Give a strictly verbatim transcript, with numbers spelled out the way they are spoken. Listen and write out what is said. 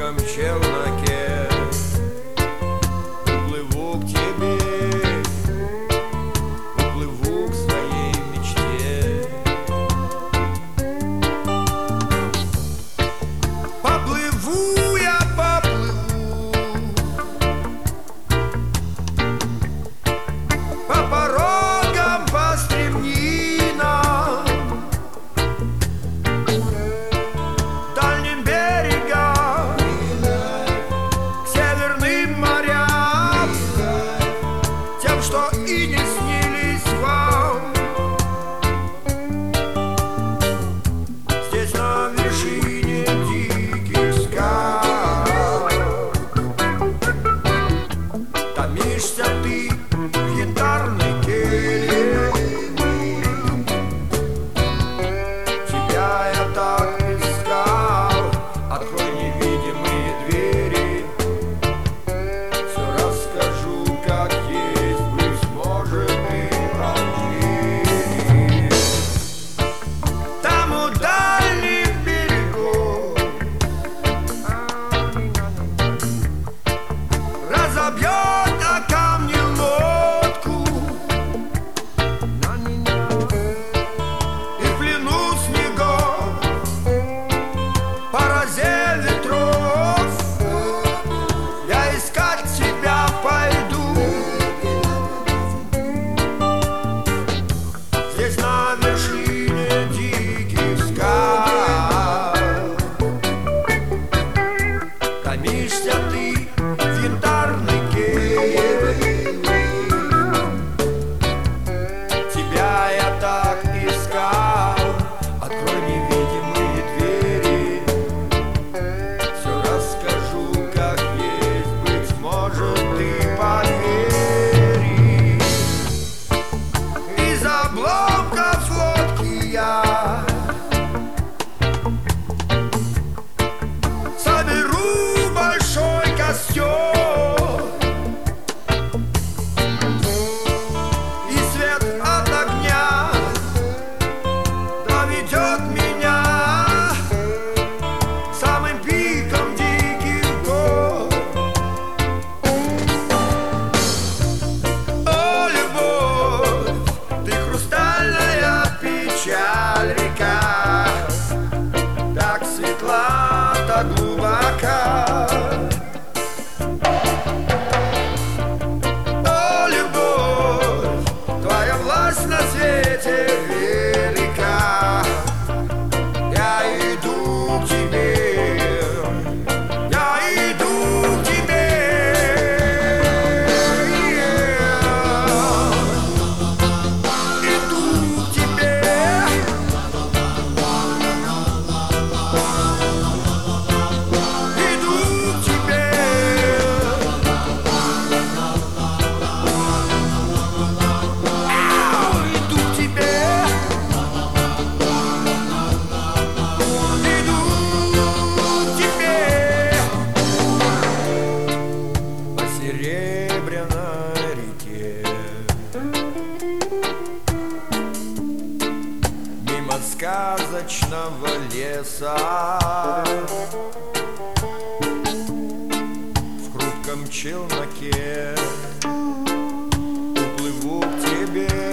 хрупком челноке уплыву к тебе, уплыву к своей мечте. Поплыву я, поплыву по порогам, по стремнинам, дальним берегам, к северным морям, тем, что и не снились вам. Здесь на вершине диких скал томишься ты в янтарной келье. Тебя я так искал, открой невидимые двери. Все расскажу, как есть, быть может, и поверишь. Там у дальних берегов разобьет о камни лодку, и в плену снегов, по розе ветров, я искать тебя пойду. Здесь на вершине диких скал томишься ты в янтарной келье. Тебя я так искал, открой невидимые двери. Все расскажу, как есть, быть может, ты поверишь. Из обломков лодки я соберу большой костер, и свет от огня доведет меня к самым пикам диких гор. О, любовь, ты хрустальная печаль, река, так светла, так глубока. О, любовь, твоя власть на свете велика. Я иду к тебе, я иду к тебе. Иду к тебе. Иду к тебе. Ау, иду к тебе. Иду к тебе. По серебряной реке, мимо сказочного леса, в хрупком челноке уплыву к тебе.